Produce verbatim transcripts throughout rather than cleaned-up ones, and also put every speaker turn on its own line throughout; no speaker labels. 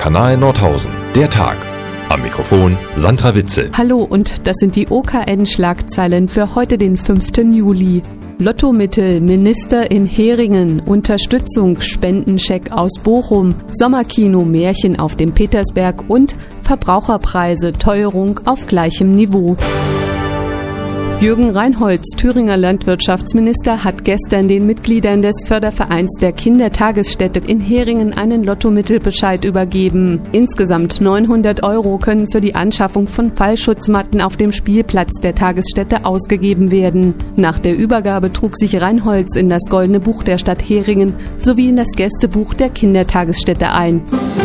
Kanal Nordhausen. Der Tag. Am Mikrofon Sandra Witzel.
Hallo, und das sind die O K N-Schlagzeilen für heute, den fünften Juli. Lottomittel, Minister in Heringen, Unterstützung, Spendenscheck aus Bochum, Sommerkino, Märchen auf dem Petersberg und Verbraucherpreise, Teuerung auf gleichem Niveau. Jürgen Reinholz, Thüringer Landwirtschaftsminister, hat gestern den Mitgliedern des Fördervereins der Kindertagesstätte in Heringen einen Lottomittelbescheid übergeben. Insgesamt neunhundert Euro können für die Anschaffung von Fallschutzmatten auf dem Spielplatz der Tagesstätte ausgegeben werden. Nach der Übergabe trug sich Reinholz in das Goldene Buch der Stadt Heringen sowie in das Gästebuch der Kindertagesstätte ein.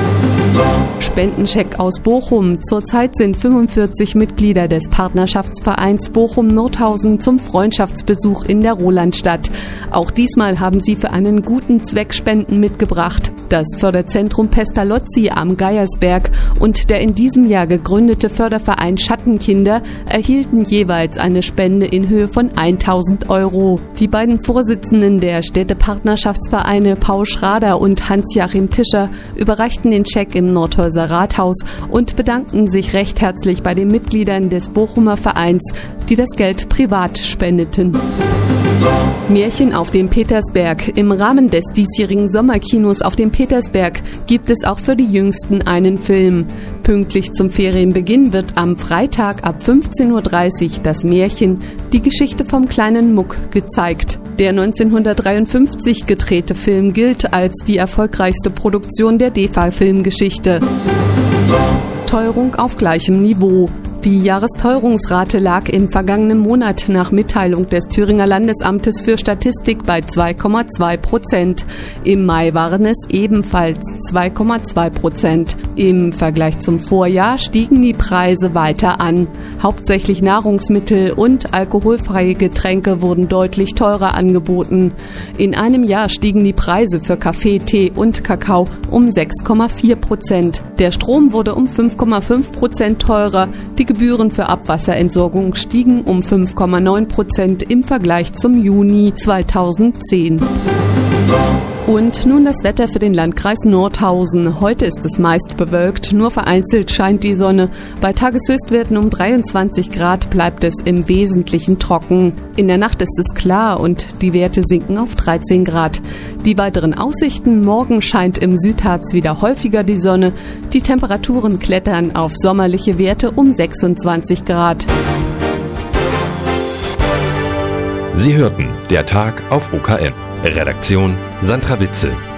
Spendenscheck aus Bochum. Zurzeit sind fünfundvierzig Mitglieder des Partnerschaftsvereins Bochum-Nordhausen zum Freundschaftsbesuch in der Rolandstadt. Auch diesmal haben sie für einen guten Zweck Spenden mitgebracht. Das Förderzentrum Pestalozzi am Geiersberg und der in diesem Jahr gegründete Förderverein Schattenkinder erhielten jeweils eine Spende in Höhe von tausend Euro. Die beiden Vorsitzenden der Städtepartnerschaftsvereine Paul Schrader und Hans-Joachim Tischer überreichten den Scheck im Nordhäuser Rathaus und bedankten sich recht herzlich bei den Mitgliedern des Bochumer Vereins, die das Geld privat spendeten. Märchen auf dem Petersberg. Im Rahmen des diesjährigen Sommerkinos auf dem Petersberg gibt es auch für die Jüngsten einen Film. Pünktlich zum Ferienbeginn wird am Freitag ab fünfzehn Uhr dreißig das Märchen Die Geschichte vom kleinen Muck gezeigt. Der neunzehnhundertdreiundfünfzig gedrehte Film gilt als die erfolgreichste Produktion der D E F A-Filmgeschichte. Teuerung auf gleichem Niveau. Die Jahresteuerungsrate lag im vergangenen Monat nach Mitteilung des Thüringer Landesamtes für Statistik bei zwei Komma zwei Prozent. Im Mai waren es ebenfalls zwei Komma zwei Prozent. Im Vergleich zum Vorjahr stiegen die Preise weiter an. Hauptsächlich Nahrungsmittel und alkoholfreie Getränke wurden deutlich teurer angeboten. In einem Jahr stiegen die Preise für Kaffee, Tee und Kakao um sechs Komma vier Prozent. Der Strom wurde um fünf Komma fünf Prozent teurer. Die Gebühren für Abwasserentsorgung stiegen um fünf Komma neun Prozent im Vergleich zum Juni zweitausendzehn. Und nun das Wetter für den Landkreis Nordhausen. Heute ist es meist bewölkt, nur vereinzelt scheint die Sonne. Bei Tageshöchstwerten um dreiundzwanzig Grad bleibt es im Wesentlichen trocken. In der Nacht ist es klar und die Werte sinken auf dreizehn Grad. Die weiteren Aussichten: Morgen scheint im Südharz wieder häufiger die Sonne. Die Temperaturen klettern auf sommerliche Werte um sechsundzwanzig Grad.
Sie hörten Der Tag auf O K N. Redaktion Sandra Witzel.